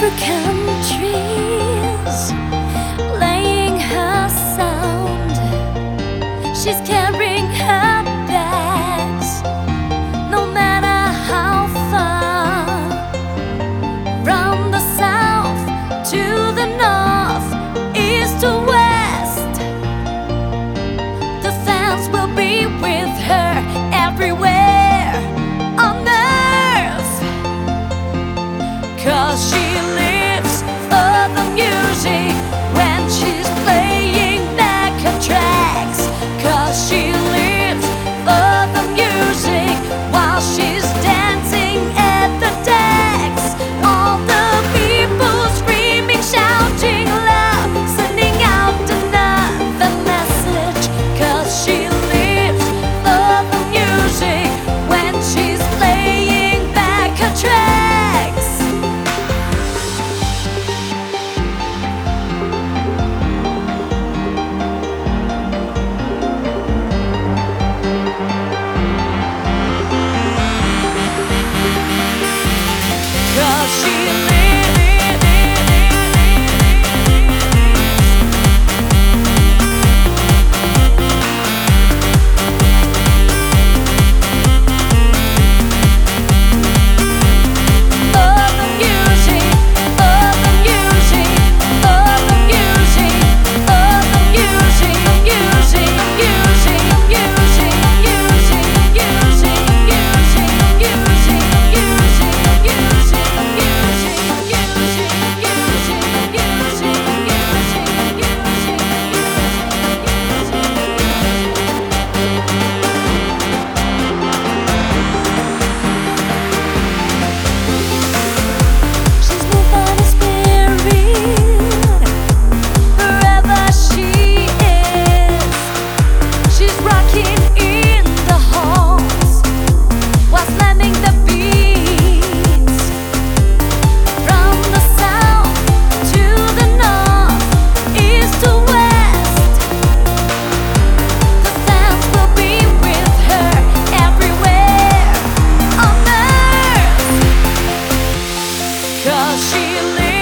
through countries, playing her sound. She's carrying her bags, no matter how far. From the south to the north, east to west, the fans will be with her everywhere on earth. 'Cause she lives for the music when she's playing back her tracks. 'Cause she lives for the music while she's dancing at the decks. All the people screaming, shouting loud, sending out another message. 'Cause she lives for the music when she's playing back her tracks. Cause she Cause she lives